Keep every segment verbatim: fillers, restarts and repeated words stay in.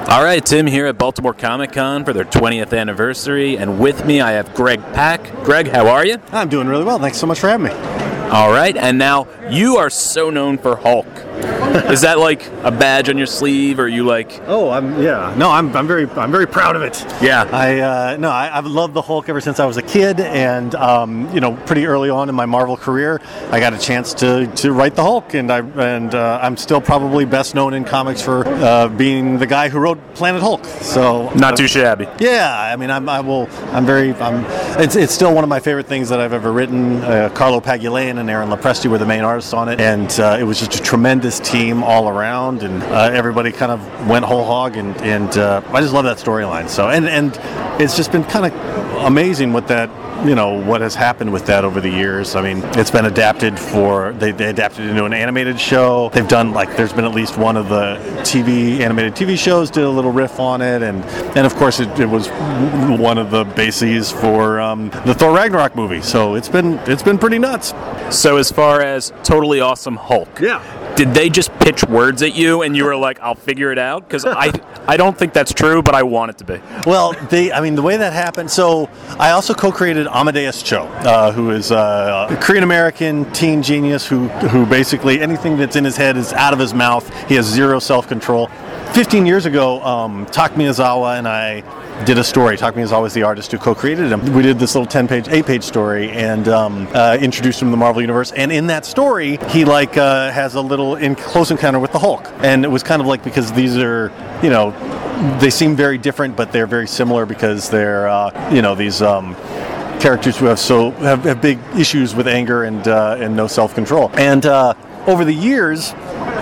All right, Tim here at Baltimore Comic Con for their twentieth anniversary, and with me I have Greg Pak. Greg, how are you? I'm doing really well. Thanks so much for having me. All right, and now you are so known for Hulk. Is that like a badge on your sleeve, or are you like? Oh, I'm yeah. No, I'm I'm very I'm very proud of it. Yeah. I uh, no, I, I've loved the Hulk ever since I was a kid, and um, you know, pretty early on in my Marvel career, I got a chance to, to write the Hulk, and I and uh, I'm still probably best known in comics for uh, being the guy who wrote Planet Hulk. So not too shabby. Yeah, I mean, I'm I will I'm very I'm. It's it's still one of my favorite things that I've ever written. Uh, Carlo Pagulayan and Aaron Lopresti were the main artists on it, and uh, it was just a tremendous team all around, and uh, everybody kind of went whole hog, and and uh, I just love that storyline. So and and it's just been kind of amazing what that you know what has happened with that over the years. I mean, it's been adapted for they, they adapted it into an animated show. They've done like there's been at least one of the T V animated T V shows did a little riff on it, and and of course it, it was one of the bases for um, the Thor Ragnarok movie. So it's been it's been pretty nuts. So as far as Totally Awesome Hulk, yeah. Did they just pitch words at you and you were like, I'll figure it out? Because I I don't think that's true, but I want it to be. Well, they, I mean, the way that happened, so I also co-created Amadeus Cho, uh, who is uh, a Korean-American teen genius who, who basically anything that's in his head is out of his mouth. He has zero self-control. Fifteen years ago, um, Tak Miyazawa and I did a story. Tak Miyazawa is the artist who co-created him. We did this little ten-page, eight-page story and um, uh, introduced him to the Marvel Universe. And in that story, he like uh, has a little in close encounter with the Hulk. And it was kind of like because these are, you know, they seem very different, but they're very similar because they're, uh, you know, these. Um, characters who have so have, have big issues with anger and uh, and no self-control. And uh, over the years,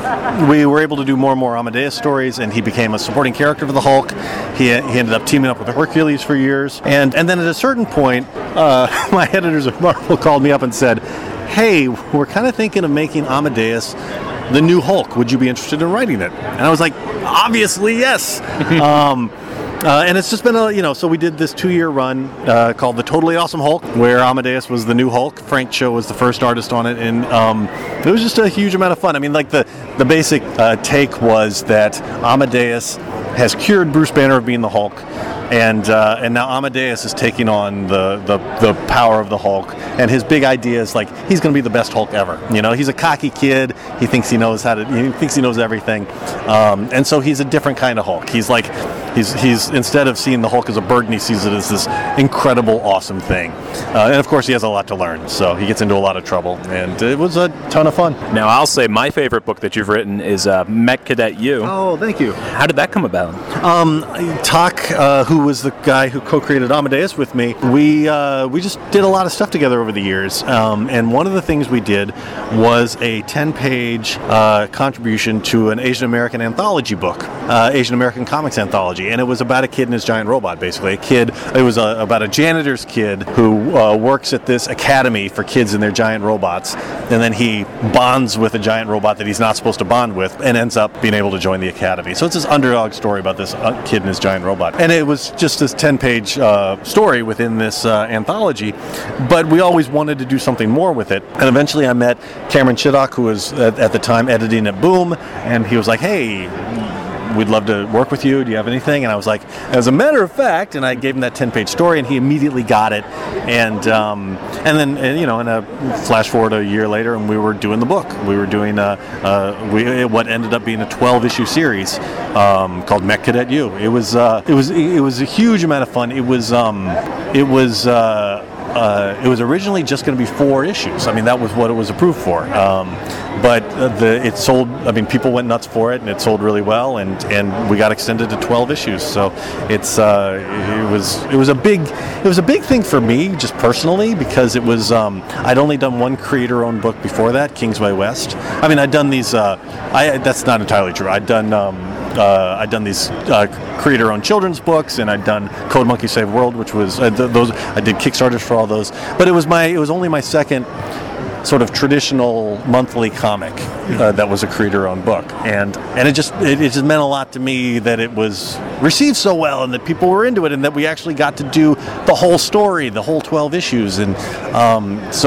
we were able to do more and more Amadeus stories, and he became a supporting character for the Hulk. He, he ended up teaming up with Hercules for years. And, and then at a certain point, uh, my editors at Marvel called me up and said, hey, we're kind of thinking of making Amadeus the new Hulk. Would you be interested in writing it? And I was like, obviously, yes. um, Uh, and it's just been a, you know, so we did this two-year run uh, called The Totally Awesome Hulk, where Amadeus was the new Hulk. Frank Cho was the first artist on it, and um, it was just a huge amount of fun. I mean, like, the, the basic uh, take was that Amadeus has cured Bruce Banner of being the Hulk, and uh, and now Amadeus is taking on the, the, the power of the Hulk, and his big idea is, like, he's going to be the best Hulk ever. You know, he's a cocky kid. He thinks he knows how to, he thinks he knows everything, um, and so he's a different kind of Hulk. He's like, he's he's instead of seeing the Hulk as a burden, he sees it as this incredible, awesome thing. Uh, and of course, he has a lot to learn, so he gets into a lot of trouble, and it was a ton of fun. Now, I'll say my favorite book that you've written is uh, Mech Cadet U. Oh, thank you. How did that come about? Um, Tak, uh, who was the guy who co-created Amadeus with me, we uh, we just did a lot of stuff together over the years. Um, and one of the things we did was a ten-page uh, contribution to an Asian American anthology book, uh, Asian American Comics Anthology. And it was about a kid and his giant robot, basically. A kid, it was a, about a janitor's kid who uh, works at this academy for kids and their giant robots. And then he bonds with a giant robot that he's not supposed to bond with and ends up being able to join the academy. So it's this underdog story about this uh, kid and his giant robot. And it was just this ten-page uh, story within this uh, anthology. But we always wanted to do something more with it. And eventually I met Cameron Chittock, who was at, at the time editing at Boom. And he was like, hey, we'd love to work with you. Do you have anything? And I was like, as a matter of fact, and I gave him that ten-page story, and he immediately got it. And um, and then, and, you know, and a flash forward a year later, and we were doing the book. We were doing a, uh, we, what ended up being a twelve-issue series um, called Mech Cadet U. It was uh, it was it was a huge amount of fun. It was um, it was. Uh, Uh, it was originally just going to be four issues. I mean, that was what it was approved for. Um, but uh, the it sold. I mean, people went nuts for it, and it sold really well. And, and we got extended to twelve issues. So it's uh, it was it was a big it was a big thing for me, just personally, because it was um, I'd only done one creator-owned book before that, Kingsway West. I mean, I'd done these. Uh, I that's not entirely true. I'd done. Um, Uh, I'd done these uh, creator-owned children's books, and I'd done Code Monkey Save World, which was uh, th- those. I did Kickstarters for all those, but it was my it was only my second sort of traditional monthly comic uh, that was a creator-owned book, and and it just it, it just meant a lot to me that it was received so well, and that people were into it, and that we actually got to do the whole story, the whole twelve issues, and um, so.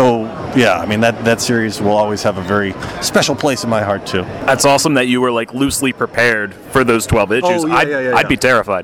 yeah, I mean that that series will always have a very special place in my heart too. That's awesome that you were like loosely prepared for those twelve issues. Oh, yeah, I'd, yeah, yeah, I'd yeah. be terrified.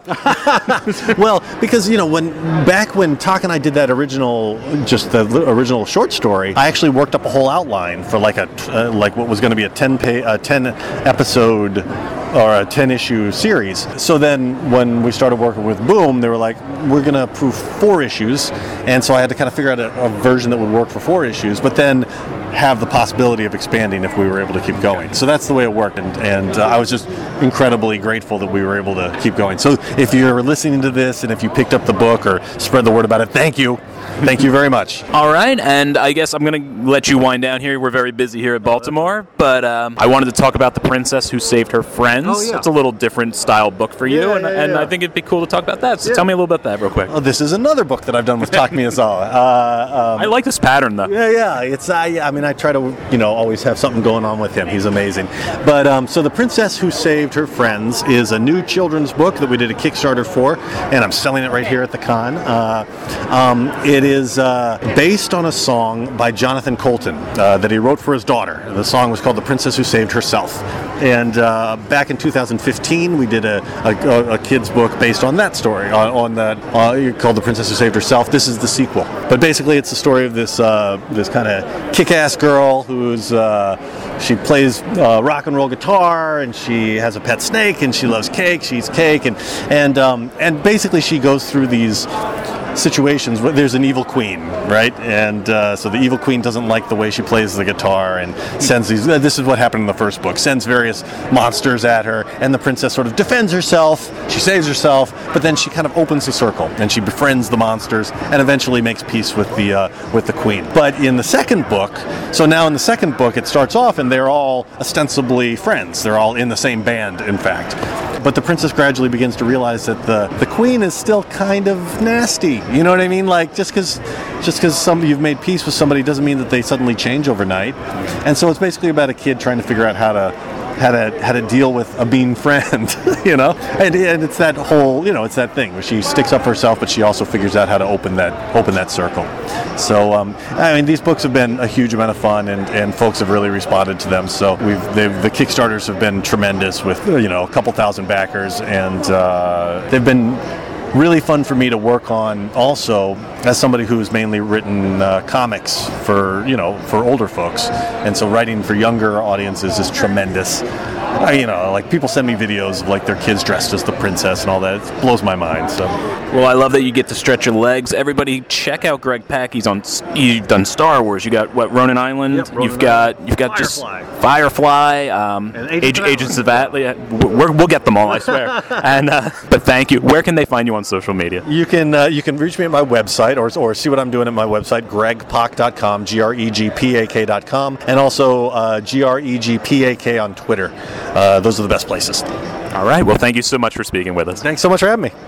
Well, because you know, when back when Talk and I did that original, just the li- original short story, I actually worked up a whole outline for like a uh, like what was going to be a ten pay, a ten episode or a ten issue series. So then when we started working with Boom, they were like, we're going to approve four issues, and so I had to kind of figure out a, a version that would work for four issues, but then have the possibility of expanding if we were able to keep going. So that's the way it worked, and, and uh, I was just incredibly grateful that we were able to keep going. So if you're listening to this and if you picked up the book or spread the word about it, thank you. Thank you very much. All right, and I guess I'm going to let you wind down here. We're very busy here at Baltimore, but um, I wanted to talk about The Princess Who Saved Her Friends. Oh, yeah. It's a little different style book for you, Yeah, and, yeah, and yeah. I think it'd be cool to talk about that. So Yeah. tell me a little about that real quick. Oh, this is another book that I've done with Talk Miyazawa. Uh, um, I like this pattern, though. Yeah, yeah. It's I. I mean, I try to, you know, always have something going on with him. He's amazing. But um, so, The Princess Who Saved Her Friends is a new children's book that we did a Kickstarter for, and I'm selling it right here at the con. Uh, um, it is uh, based on a song by Jonathan Colton uh, that he wrote for his daughter. The song was called "The Princess Who Saved Herself." And uh, back in two thousand fifteen, we did a, a, a kid's book based on that story, on, on that uh, called "The Princess Who Saved Herself." This is the sequel, but basically, it's the story of this uh, this kind of kick-ass girl who's uh, she plays uh, rock and roll guitar, and she has a pet snake, and she loves cake. She eats cake, and and um, and basically, she goes through these situations where there's an evil queen, right? And uh, so the evil queen doesn't like the way she plays the guitar and sends these, this is what happened in the first book, sends various monsters at her, and the princess sort of defends herself, she saves herself, but then she kind of opens the circle and she befriends the monsters and eventually makes peace with the uh, with the queen. But in the second book, so now in the second book it starts off and they're all ostensibly friends, they're all in the same band, in fact. But the princess gradually begins to realize that the, the queen is still kind of nasty. You know what I mean? Like, just because just because some you've made peace with somebody doesn't mean that they suddenly change overnight. And so it's basically about a kid trying to figure out how to how to how to deal with a mean friend, you know. And, and it's that whole, you know, it's that thing where she sticks up for herself, but she also figures out how to open that open that circle. So um, I mean, these books have been a huge amount of fun, and, and folks have really responded to them. So we've they've, the Kickstarters have been tremendous with, you know, a couple thousand backers, and uh, they've been really fun for me to work on also as somebody who's mainly written uh, comics for, you know, for older folks, and so writing for younger audiences is tremendous. I, you know, like people send me videos of like their kids dressed as the princess and all that. It blows my mind. So, Well, I love that you get to stretch your legs. Everybody, check out Greg Pak. He's on. You've done Star Wars. You got what? Ronin Island. Yep, Ronin you've got. Island. You've got Firefly. just Firefly. Um, And Ag- Agents of Agents of Atlas. We're, we'll get them all, I swear. and uh, but thank you. Where can they find you on social media? you can uh, you can reach me at my website, or or see what I'm doing at my website, greg pak dot com, G R E G P A K dot com, and also uh, G R E G P A K on Twitter. Uh, those are the best places. All right. Well, thank you so much for speaking with us. Thanks so much for having me.